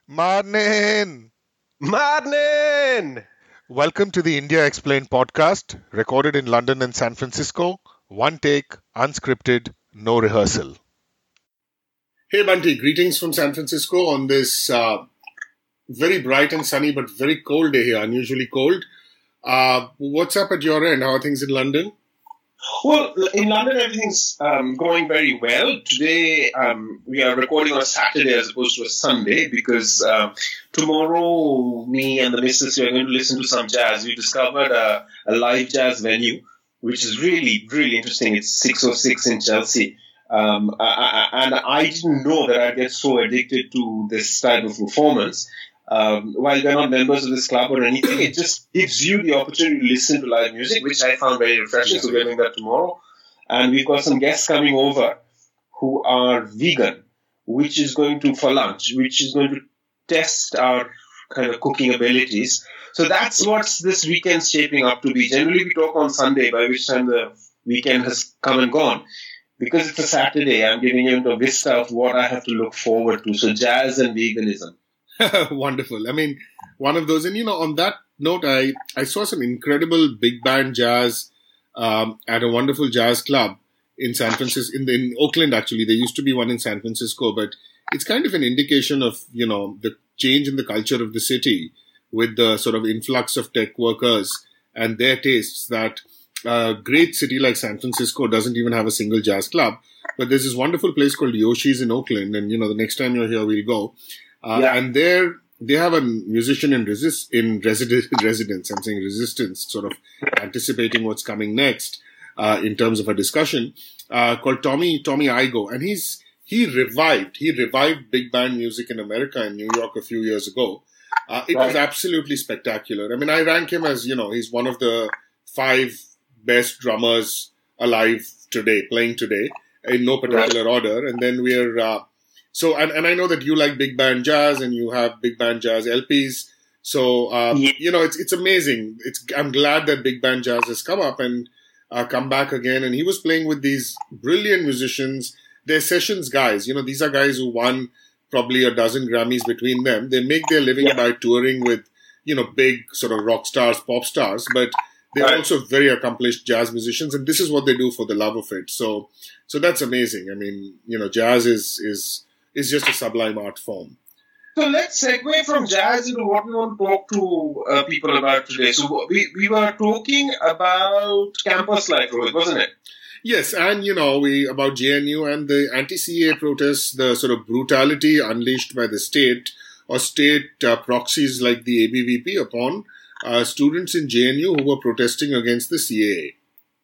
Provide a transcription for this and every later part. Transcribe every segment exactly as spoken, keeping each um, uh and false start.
Morning! Morning! Welcome to the India Explained podcast, recorded in London and San Francisco. One take, unscripted, no rehearsal. Hey Bunty, greetings from San Francisco on this uh, very bright and sunny but very cold day here, unusually cold. Uh, what's up at your end? How are things in London? Well, in London, everything's um, going very well. Today, um, we are recording on a Saturday as opposed to a Sunday because uh, tomorrow, me and the missus are going to listen to some jazz. We discovered a, a live jazz venue, which is really, really interesting. It's six oh six in Chelsea. Um, I, I, and I didn't know that I'd get so addicted to this type of performance. Um, while we're not members of this club or anything, it just gives you the opportunity to listen to live music, which I found very refreshing. So we're doing that tomorrow. And we've got some guests coming over who are vegan, which is going to, for lunch, which is going to test our kind of cooking abilities. So that's what this weekend's shaping up to be. Generally, we talk on Sunday, by which time the weekend has come and gone. Because it's a Saturday, I'm giving you a vista of what I have to look forward to. So jazz and veganism. Wonderful. I mean, one of those. And, you know, on that note, I, I saw some incredible big band jazz um, at a wonderful jazz club in San Francisco, in, in Oakland, actually. There used to be one in San Francisco, but it's kind of an indication of, you know, the change in the culture of the city with the sort of influx of tech workers and their tastes that a great city like San Francisco doesn't even have a single jazz club. But there's this wonderful place called Yoshi's in Oakland. And, you know, the next time you're here, we'll go. Uh, yeah. And there, they have a musician in resist in resident, residence. I'm saying resistance, sort of anticipating what's coming next uh, in terms of a discussion uh, called Tommy Tommy Igoe, and he's he revived he revived big band music in America and New York a few years ago. Uh, it right. was absolutely spectacular. I mean, I rank him as, you know, he's one of the five best drummers alive today, playing today in no particular right. order. And then we're uh, So, and, and I know that you like big band jazz and you have big band jazz L Ps. So, um, yeah. you know, it's it's amazing. It's I'm glad that big band jazz has come up and uh, come back again. And he was playing with these brilliant musicians. They're sessions guys. You know, these are guys who won probably a dozen Grammys between them. They make their living yeah. by touring with, you know, big sort of rock stars, pop stars. But they're right. also very accomplished jazz musicians. And this is what they do for the love of it. So, so that's amazing. I mean, you know, jazz is is... is just a sublime art form. So let's segue from jazz into what we want to talk to uh, people about today. So we, we were talking about campus life, Rohit, wasn't it? Yes, and you know, we about J N U and the anti-C A A protests, the sort of brutality unleashed by the state or state uh, proxies like the A B V P upon uh, students in J N U who were protesting against the C A A.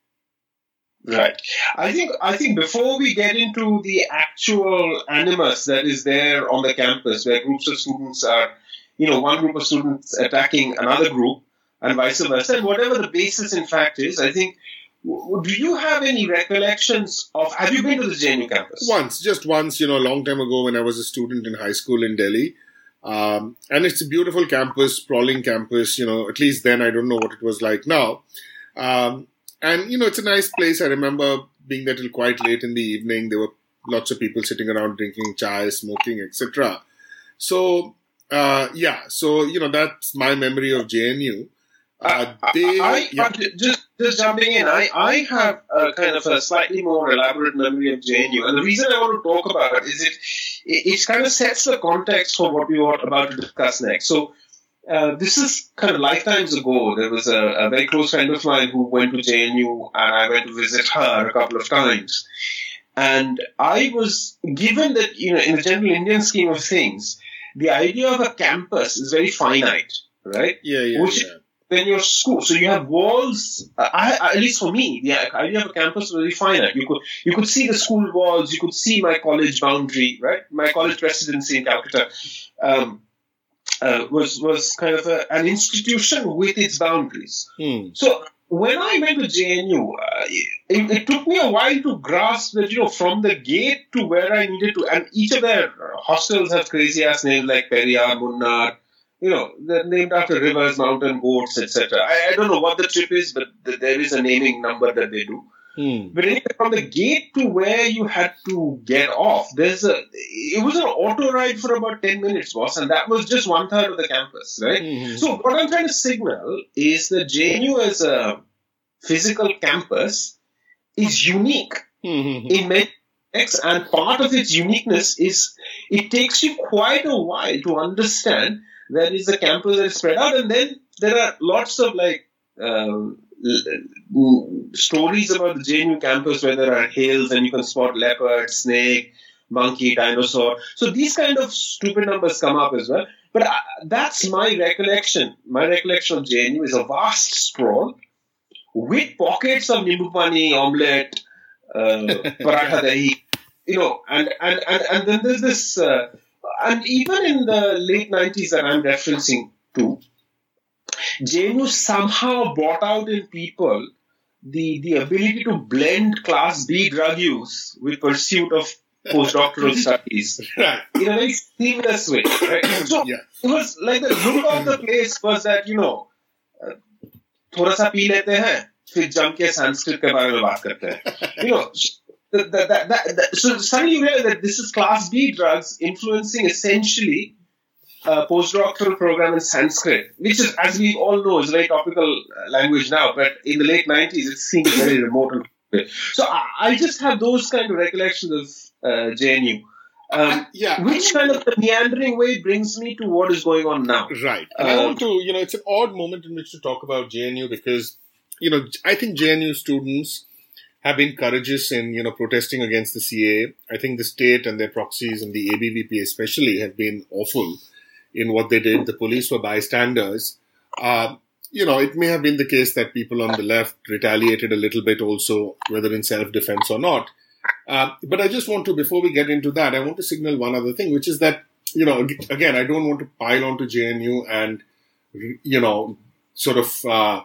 Right. I think I think before we get into the actual animus that is there on the campus, where groups of students are, you know, one group of students attacking another group and vice versa, and whatever the basis in fact is, I think, do you have any recollections of, have you been to the J N U campus? Once, just once, you know, a long time ago when I was a student in high school in Delhi. Um, and it's a beautiful campus, sprawling campus, you know, at least then. I don't know what it was like now. Um, And, you know, it's a nice place. I remember being there till quite late in the evening. There were lots of people sitting around drinking chai, smoking, et cetera. So, uh, yeah. So, you know, that's my memory of J N U. Uh, they, I, yeah. just, just jumping in, I, I have a kind of a slightly more elaborate memory of J N U. And the reason I want to talk about it is it, it, it kind of sets the context for what we are about to discuss next. So, Uh, this is kind of lifetimes ago. There was a, a very close friend of mine who went to J N U, and I went to visit her a couple of times. And I was given that, you know, in the general Indian scheme of things, the idea of a campus is very finite, right? Yeah, yeah, Which yeah. When you're school, so you have walls. Uh, I, at least for me, the idea of a campus was very finite. You could you could see the school walls, you could see my college boundary, right? My college residency in Calcutta. Um, Uh, was was kind of a, an institution with its boundaries. Hmm. So when I went to J N U, uh, it, it took me a while to grasp that, you know, from the gate to where I needed to, and each of their hostels have crazy ass names like Periyar, Munnar, you know, they're named after rivers, mountain goats, et cetera. I, I don't know what the trip is, but th- there is a naming number that they do. Hmm. But anyway, from the gate to where you had to get off, there's a, it was an auto ride for about ten minutes, boss, and that was just one third of the campus, right? Hmm. So what I'm trying to signal is that J N U as a physical campus is unique Hmm. in many aspects, and part of its uniqueness is it takes you quite a while to understand that is a campus that is spread out, and then there are lots of like um, stories about the J N U campus where there are hills and you can spot leopard, snake, monkey, dinosaur. So these kind of stupid numbers come up as well. But uh, that's my recollection. My recollection of J N U is a vast sprawl with pockets of nimbu pani, omelette, uh, paratha dahi, you know, and, and, and, and then there's this, uh, and even in the late nineties that I'm referencing to, J N U somehow brought out in people the, the ability to blend Class B drug use with pursuit of postdoctoral studies Right. in a very seamless way. Right? So Yeah. it was like the look of the place was that, you know, uh, थोड़ा सा P लेते हैं, फिर जम के संस्कृत के बारे में बात करते हैं. You know, the, the, the, the, the, so suddenly you realize that this is Class B drugs influencing essentially a postdoctoral program in Sanskrit, which is, as we all know, is a very topical language now, but in the late nineties it seemed very remote. And so I, I just have those kind of recollections of uh, J N U. Um, Yeah. which kind of meandering way brings me to what is going on now. Right. And I Uh, want to, you know, it's an odd moment in which to talk about J N U because, you know, I think J N U students have been courageous in, you know, protesting against the C A A. I think the state and their proxies and the A B V P especially have been awful in what they did. The police were bystanders. Uh, you know, it may have been the case that people on the left retaliated a little bit also, whether in self-defense or not. Uh, but I just want to, before we get into that, I want to signal one other thing, which is that, you know, ag- again, I don't want to pile onto J N U and, you know, sort of uh,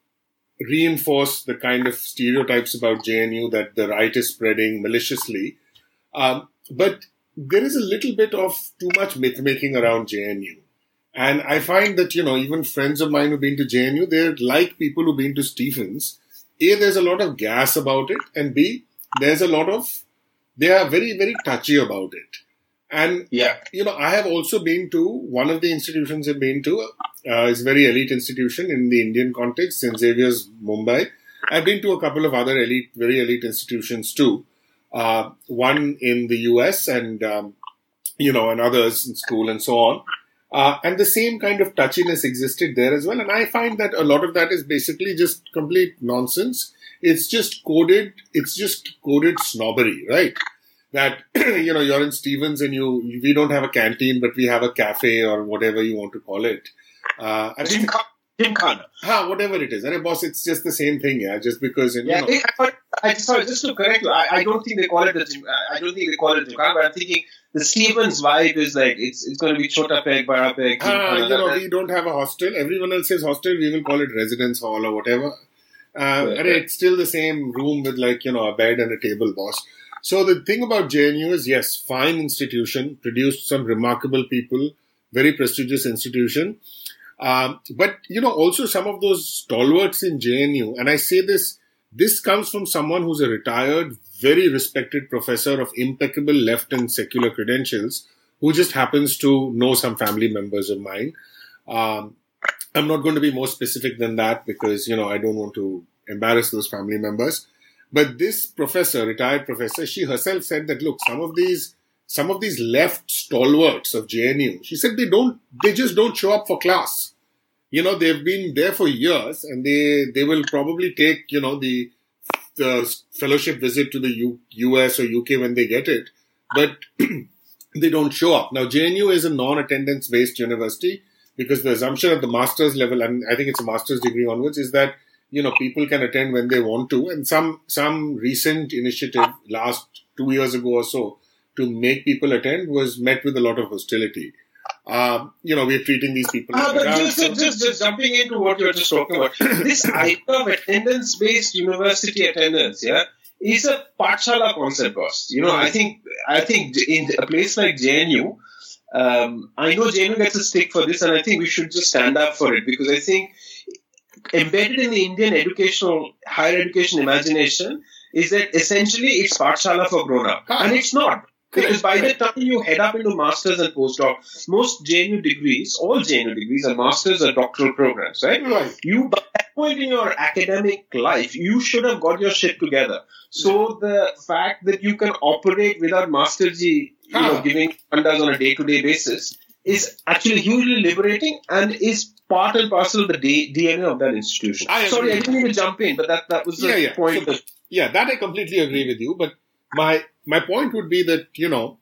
reinforce the kind of stereotypes about J N U that the right is spreading maliciously. Um, but there is a little bit of too much myth-making around J N U. And I find that, you know, even friends of mine who've been to J N U, they're like people who've been to Stephens. A, there's a lot of gas about it. And B, there's a lot of, they are very, very touchy about it. And, yeah. you know, I have also been to, one of the institutions I've been to, uh, is a very elite institution in the Indian context, Saint Xavier's, Mumbai. I've been to a couple of other elite, very elite institutions too. Uh, one in the U S and, um, you know, and others in school and so on. Uh, and the same kind of touchiness existed there as well. And I find that a lot of that is basically just complete nonsense. It's just coded, it's just coded snobbery, right? That, you know, you're in Stephens and you, we don't have a canteen, but we have a cafe or whatever you want to call it. Uh, I think, Gymkhana. ha, whatever it is. And boss, it's just the same thing, yeah, just because, you know. Yeah, I, thought, I sorry, just to correct you, I, I don't think they call it the gym, I don't think they call it Gymkhana, but I'm thinking the Stephens vibe is like, it's it's going to be Chota Peg, Bada Peg. Ah, you know, we don't have a hostel. Everyone else says hostel. We will call it residence hall or whatever. Uh, Right, and it's still the same room with like, you know, a bed and a table, boss. So the thing about J N U is, yes, fine institution, produced some remarkable people, very prestigious institution. Um, but, you know, also some of those stalwarts in J N U, and I say this, this comes from someone who's a retired, very respected professor of impeccable left and secular credentials, who just happens to know some family members of mine. Um, I'm not going to be more specific than that because, you know, I don't want to embarrass those family members. But this professor, retired professor, she herself said that, look, some of these, some of these left stalwarts of J N U, she said they don't, they just don't show up for class. You know, they've been there for years and they, they will probably take, you know, the, the fellowship visit to the U, US or U K when they get it, but they don't show up. Now, J N U is a non-attendance based university because the assumption at the master's level, and I think it's a master's degree onwards, is that, you know, people can attend when they want to. And some, some recent initiative last two years ago or so to make people attend was met with a lot of hostility. Uh, you know, we're treating these people. Uh, but around, just, so- just, just jumping into what you were just talking about, this idea of attendance-based university attendance, yeah, is a Pathshala concept, boss. You know, I think, I think in a place like J N U, um, I know J N U gets a stick for this, and I think we should just stand up for it because I think embedded in the Indian educational, higher education imagination is that essentially it's Pathshala for grown-up. Huh. And it's not. Because by the time you head up into masters and postdoc, most J N U degrees, all J N U degrees are masters or doctoral programs, right? Right. You, by that point in your academic life, you should have got your shit together. So the fact that you can operate without Masterji, you huh. know, giving fundas on a day-to-day basis is actually hugely liberating and is part and parcel of the D N A of that institution. I Sorry, I didn't mean to jump in, but that, that was the yeah, yeah. point. So, that, yeah, that I completely agree with you, but my... My point would be that, you know,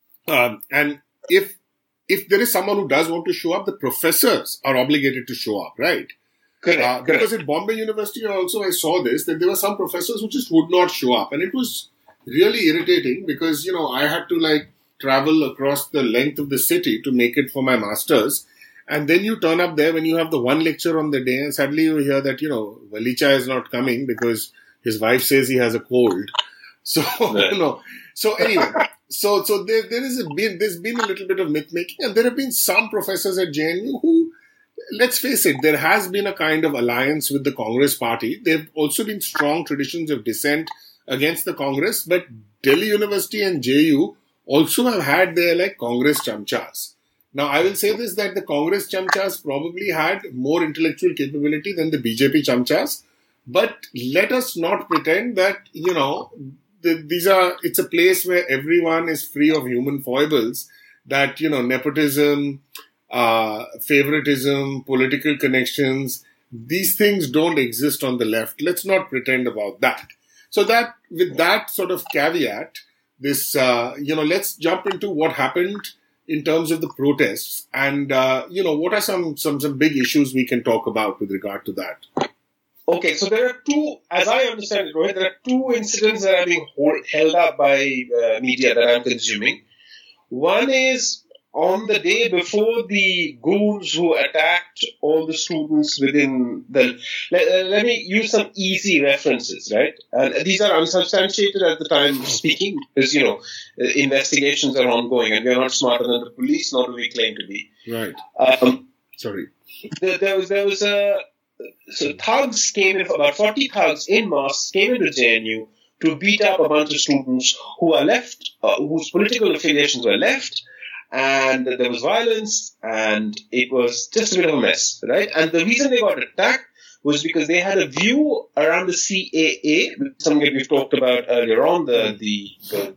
um, and if if there is someone who does want to show up, the professors are obligated to show up, right? Correct. Uh, correct. Because at Bombay University also I saw this, that there were some professors who just would not show up. And it was really irritating because, you know, I had to like travel across the length of the city to make it for my master's. And then you turn up there when you have the one lecture on the day and suddenly you hear that, you know, Valicha is not coming because his wife says he has a cold. So, you know, so anyway, so, so there, there is a been, there's been a little bit of myth making, and there have been some professors at J N U who, let's face it, there has been a kind of alliance with the Congress party. There have also been strong traditions of dissent against the Congress, but Delhi University and J U also have had their like Congress chamchas. Now, I will say this, that the Congress chamchas probably had more intellectual capability than the B J P chamchas, but let us not pretend that, you know, The, these are, it's a place where everyone is free of human foibles, that, you know, nepotism, uh, favoritism, political connections, these things don't exist on the left. Let's not pretend about that. So that, with that sort of caveat, this, uh, you know, let's jump into what happened in terms of the protests and, uh, you know, what are some, some, some big issues we can talk about with regard to that? Okay, so there are two, as I understand it, Rohit, there are two incidents that are being hold, held up by uh, media that I'm consuming. One is on the day before the goons who attacked all the students within the... Let, uh, let me use some easy references, right? And these are unsubstantiated at the time of speaking because, you know, uh, investigations are ongoing and we are not smarter than the police, nor do we claim to be. Right. Um, Sorry. There, there was there was a... So thugs came in, about forty thugs in mass came into J N U to beat up a bunch of students who are left, uh, whose political affiliations were left, and there was violence, and it was just a bit of a mess, right? And the reason they got attacked was because they had a view around the C A A, something we've talked about earlier on, the the, the,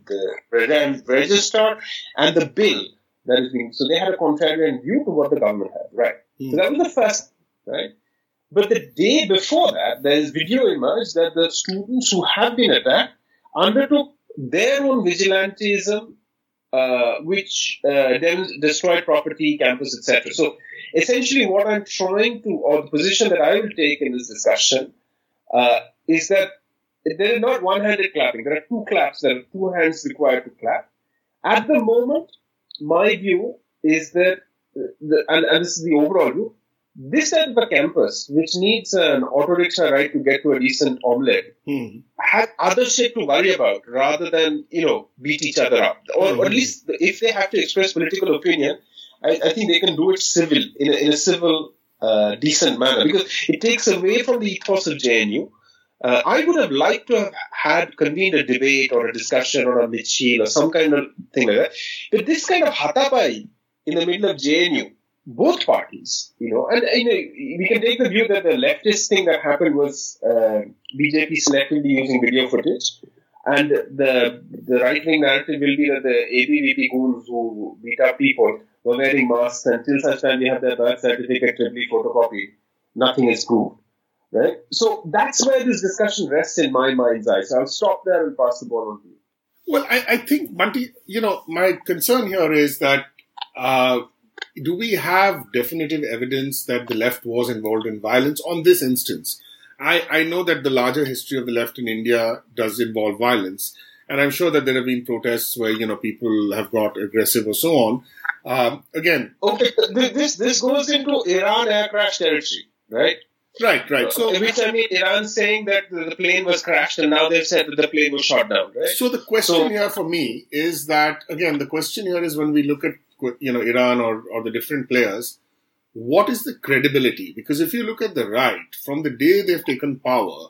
the register, and the bill that is being. So they had a contrarian view to what the government had, right? Mm. So that was the first, right? But the day before that, there is video emerged that the students who have been attacked undertook their own vigilantism, uh, which uh, then destroyed property, campus, et cetera. So essentially what I'm trying to, or the position that I will take in this discussion, uh, is that there is not one-handed clapping. There are two claps. There are two hands required to clap. At the moment, my view is that, the, and, and this is the overall view, this side of the campus, which needs an auto rickshaw ride to get to a decent omelette, hmm. had other shit to worry about rather than, you know, beat each other up. Or, hmm. or at least if they have to express political opinion, I, I think they can do it civil, in a, in a civil, uh, decent manner. Because it takes away from the ethos of J N U. Uh, I would have liked to have had convened a debate or a discussion or a midfield or some kind of thing like that. But this kind of hatapai in the middle of J N U, both parties, you know, and you know, we can take the view that the leftist thing that happened was uh, B J P selectively using video footage, and the the right-wing narrative will be that the A B V P goons who beat up people were wearing masks until such time they have their birth certificate triply photocopied. Nothing is proved, right? So that's where this discussion rests in my mind's eye. So I'll stop there and pass the ball on to you. Well, I, I think, Bunty, you know, my concern here is that uh, do we have definitive evidence that the left was involved in violence on this instance? I, I know that the larger history of the left in India does involve violence. And I'm sure that there have been protests where, you know, people have got aggressive or so on. Um, again. Okay, this, this goes into Iran air crash territory, right? Right, right. So, which I mean, Iran's saying that the plane was crashed and now they've said that the plane was shot down, right? So the question so, here for me is that, again, the question here is when we look at, you know, Iran or, or the different players, what is the credibility? Because if you look at the right, from the day they've taken power,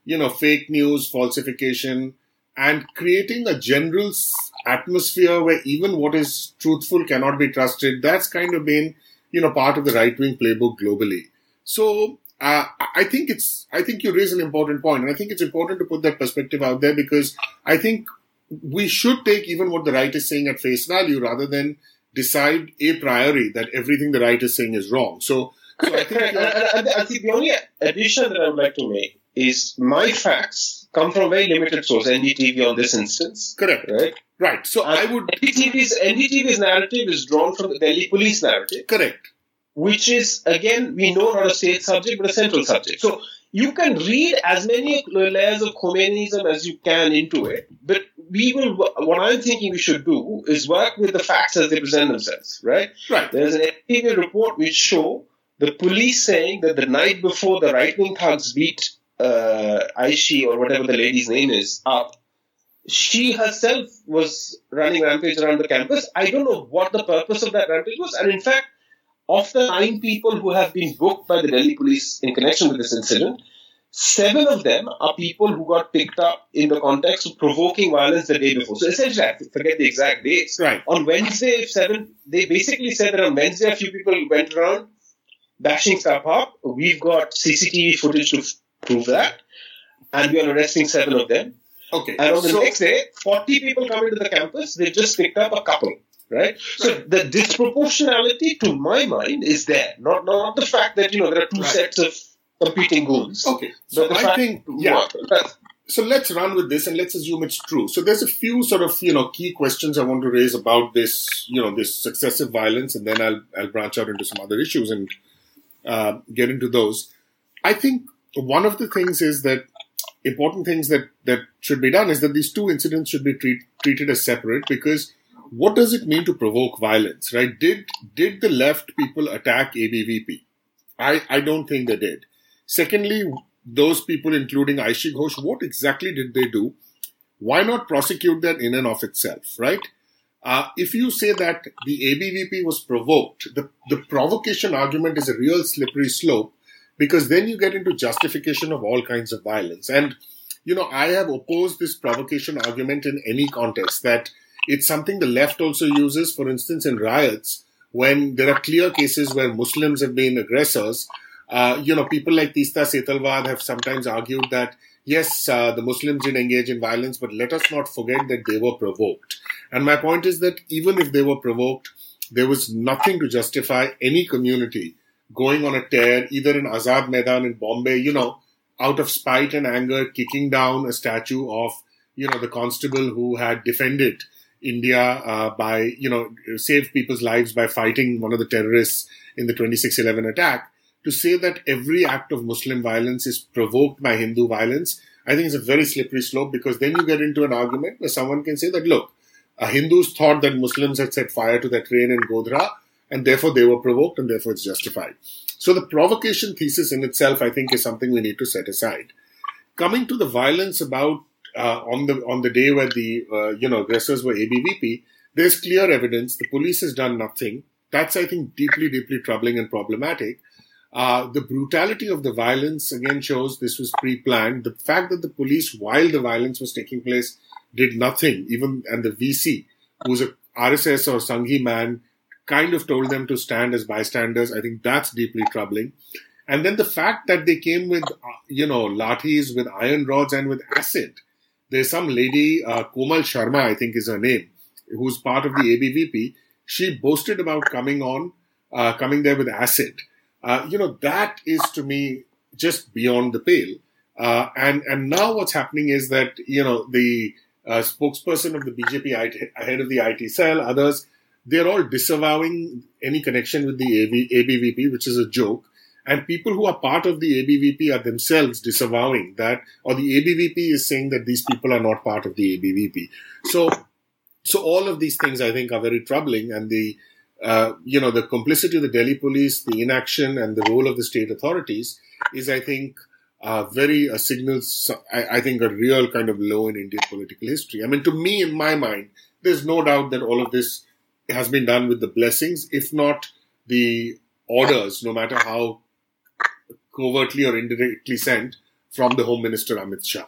you know, fake news, falsification, and creating a general atmosphere where even what is truthful cannot be trusted. That's kind of been, you know, part of the right-wing playbook globally. So uh, I think it's, I think you raise an important point, and I think it's important to put that perspective out there, because I think we should take even what the right is saying at face value rather than decide a priori that everything the right is saying is wrong. So, so I think, and, and, and I think the only addition that I would like to make is my facts come from a very limited source, N D T V on this instance. Correct. Right? Right. So and I would... N D T V's, N D T V's narrative is drawn from the Delhi police narrative. Correct. Which is, again, we know not a state subject, but a central subject. So you can read as many layers of Khomeinism as you can into it, but we will, what I'm thinking we should do is work with the facts as they present themselves, right? Right. There's an N D T V report which show the police saying that the night before the right-wing thugs beat uh, Aishi, or whatever the lady's name is, up, she herself was running rampage around the campus. I don't know what the purpose of that rampage was. And in fact, of the nine people who have been booked by the Delhi police in connection with this incident, seven of them are people who got picked up in the context of provoking violence the day before. So essentially, I forget the exact dates. Right. On Wednesday, seven, they basically said that on Wednesday, a few people went around bashing stuff up. We've got C C T V footage to f- prove that. And we are arresting seven of them. Okay. And on the so, next day, forty people come into the campus. They just picked up a couple. Right? So the disproportionality, to my mind, is there. Not not the fact that, you know, there are two right. sets of competing goons. Okay. So the I fact, think, yeah. What? So let's run with this and let's assume it's true. So there's a few sort of, you know, key questions I want to raise about this, you know, this successive violence, and then I'll I'll branch out into some other issues and uh, get into those. I think one of the things is that important things that, that should be done is that these two incidents should be treat, treated as separate, because what does it mean to provoke violence, right? Did did the left people attack A B V P? I, I don't think they did. Secondly, those people, including Aishi Ghosh, what exactly did they do? Why not prosecute that in and of itself, right? Uh, if you say that the A B V P was provoked, the, the provocation argument is a real slippery slope, because then you get into justification of all kinds of violence. And, you know, I have opposed this provocation argument in any context, that it's something the left also uses, for instance, in riots, when there are clear cases where Muslims have been aggressors. Uh, you know, people like Teesta Setalvad have sometimes argued that, yes, uh, the Muslims did engage in violence, but let us not forget that they were provoked. And my point is that even if they were provoked, there was nothing to justify any community going on a tear, either in Azad Maidan in Bombay, you know, out of spite and anger, kicking down a statue of, you know, the constable who had defended India uh, by, you know, saved people's lives by fighting one of the terrorists in the twenty-six eleven attack. To say that every act of Muslim violence is provoked by Hindu violence, I think it's a very slippery slope, because then you get into an argument where someone can say that, look, uh, Hindus thought that Muslims had set fire to that train in Godhra, and therefore they were provoked, and therefore it's justified. So the provocation thesis in itself, I think, is something we need to set aside. Coming to the violence about uh, on the on the day where the uh, you know aggressors were A B V P, there's clear evidence. The police has done nothing. That's, I think, deeply, deeply troubling and problematic. Uh, the brutality of the violence, again, shows this was pre-planned. The fact that the police, while the violence was taking place, did nothing, even, and the V C, who's a R S S or Sanghi man, kind of told them to stand as bystanders, I think that's deeply troubling. And then the fact that they came with, you know, lathis, with iron rods and with acid. There's some lady, uh, Komal Sharma, I think is her name, who's part of the A B V P. She boasted about coming on, uh, coming there with acid. Uh, you know, that is to me just beyond the pale. Uh, and, and now what's happening is that, you know, the uh, spokesperson of the B J P, I T, head of the I T cell, others, they're all disavowing any connection with the A B V P, which is a joke. And people who are part of the A B V P are themselves disavowing that, or the A B V P is saying that these people are not part of the A B V P. So, so all of these things, I think, are very troubling. And the, uh, you know, the complicity of the Delhi police, the inaction and the role of the state authorities is, I think, uh, very a signal, I, I think, a real kind of low in Indian political history. I mean, to me, in my mind, there's no doubt that all of this has been done with the blessings, if not the orders, no matter how covertly or indirectly sent from the Home Minister Amit Shah.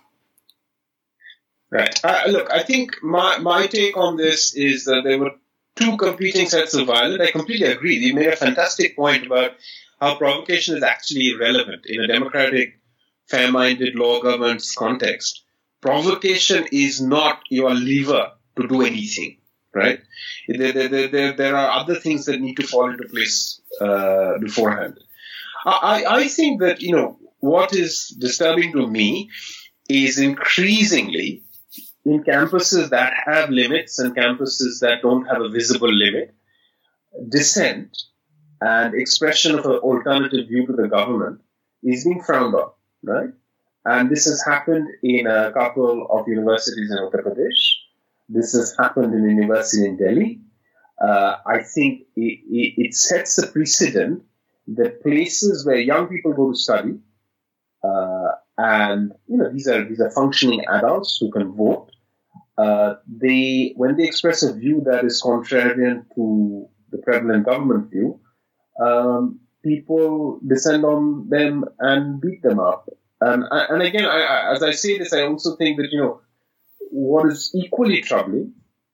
Right. Uh, look, I think my, my take on this is that there were two competing sets of violence. I completely agree. You made a fantastic point about how provocation is actually relevant in a democratic, fair-minded, law-governed context. Provocation is not your lever to do anything, right? There, there, there, there are other things that need to fall into place uh, beforehand. I, I think that, you know, what is disturbing to me is increasingly in campuses that have limits and campuses that don't have a visible limit, dissent and expression of an alternative view to the government is being frowned on, right? And this has happened in a couple of universities in Uttar Pradesh. This has happened in a university in Delhi. Uh, I think it, it, it sets a precedent that places where young people go to study, uh, and you know these are these are functioning adults who can vote. Uh, they when they express a view that is contrarian to the prevalent government view, um, people descend on them and beat them up. And and again, I, I, as I say this, I also think that you know what is equally troubling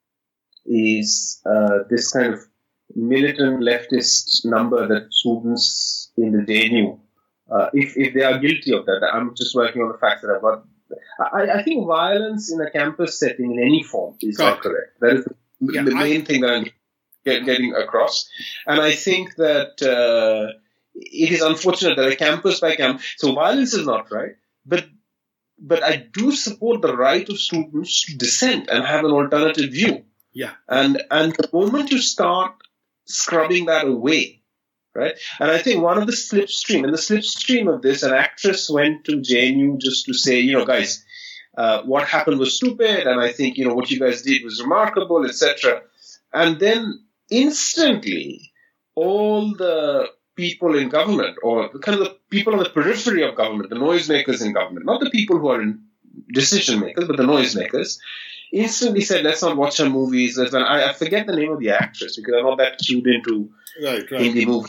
is uh, this kind of militant leftist number that students in the J N U, uh, if if they are guilty of that, I'm just working on the facts that I've got. I, I think violence in a campus setting in any form is not correct. That is the, yeah, the main I, thing that I'm get, getting across. And I think that uh, it is unfortunate that a campus by campus, so violence is not right, but but I do support the right of students to dissent and have an alternative view. Yeah. And and the moment you start scrubbing that away, right? And I think one of the slipstream, and the slipstream of this, an actress went to J N U just to say, you know, guys, uh, what happened was stupid, and I think, you know, what you guys did was remarkable, et cetera. And then instantly, all the people in government, or the kind of the people on the periphery of government, the noisemakers in government, not the people who are in decision makers, but the noisemakers, instantly said, let's not watch her movies. Let's not, I, I forget the name of the actress because I'm not that cued into right, right. Hindi movie.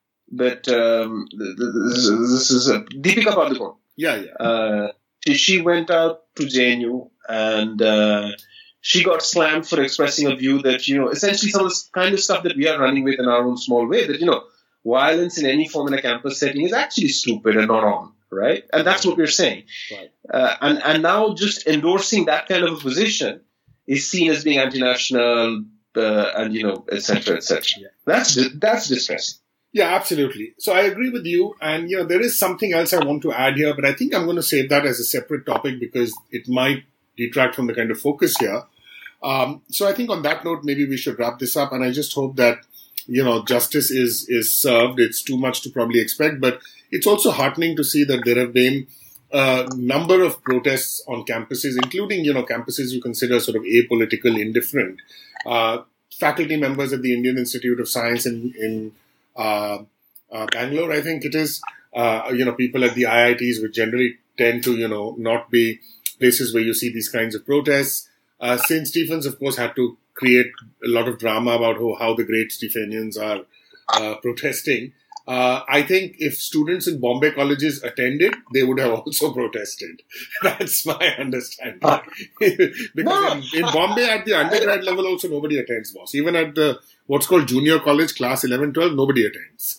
But um, this, this is uh, Deepika Padukone. Yeah, yeah. Uh, she, she went out to J N U and uh, she got slammed for expressing a view that, you know, essentially some of the kind of stuff that we are running with in our own small way, that, you know, violence in any form in a campus setting is actually stupid and not on, right? And that's what we're saying. Right. Uh, and, and now just endorsing that kind of a position is seen as being anti-national uh, and, you know, et cetera, et cetera. Yeah. That's, that's distressing. Yeah, absolutely. So I agree with you. And, you know, there is something else I want to add here, but I think I'm going to save that as a separate topic because it might detract from the kind of focus here. Um, so I think on that note, maybe we should wrap this up. And I just hope that, you know, justice is, is served. It's too much to probably expect, but it's also heartening to see that there have been a number of protests on campuses, including, you know, campuses you consider sort of apolitical, indifferent. Uh, faculty members at the Indian Institute of Science in, in uh, uh, Bangalore, I think it is, uh, you know, people at the I I Ts which generally tend to, you know, not be places where you see these kinds of protests. Uh, Saint Stephen's, of course, had to create a lot of drama about how, how the great Stephenians are uh, protesting. Uh, I think if students in Bombay colleges attended, they would have also protested. That's my understanding. Because no. in, in Bombay, at the undergrad level also, nobody attends, boss. Even at the what's called junior college, class eleven, twelve, nobody attends.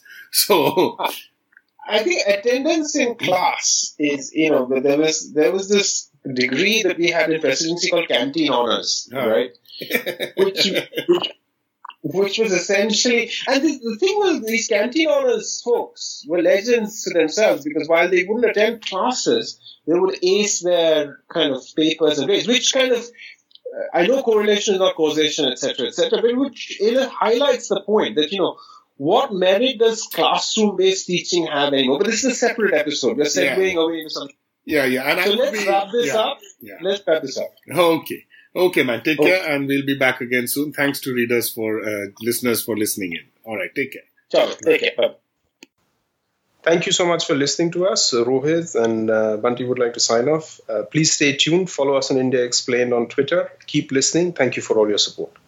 So I think attendance in class is, you know, there was there was this degree that we had in presidency called canteen honors, oh. right? which, which which was essentially, and the, the thing was, these canteen honors folks were legends to themselves because while they wouldn't attend classes, they would ace their kind of papers and grades, which kind of, uh, I know correlation is not causation, et cetera, et cetera, but which it highlights the point that, you know, what merit does classroom-based teaching have anymore? But this is a separate episode. We're segueing yeah. away into something. Yeah, yeah. And so I let's be, wrap this yeah, up. Yeah. Let's wrap this up. Okay. Okay, man. Take okay. care, and we'll be back again soon. Thanks to readers for, uh, listeners for listening in. All right, take care. Ciao. Take care. Bye. Thank you so much for listening to us. Rohit and uh, Bunty would like to sign off. Uh, please stay tuned. Follow us on India Explained on Twitter. Keep listening. Thank you for all your support.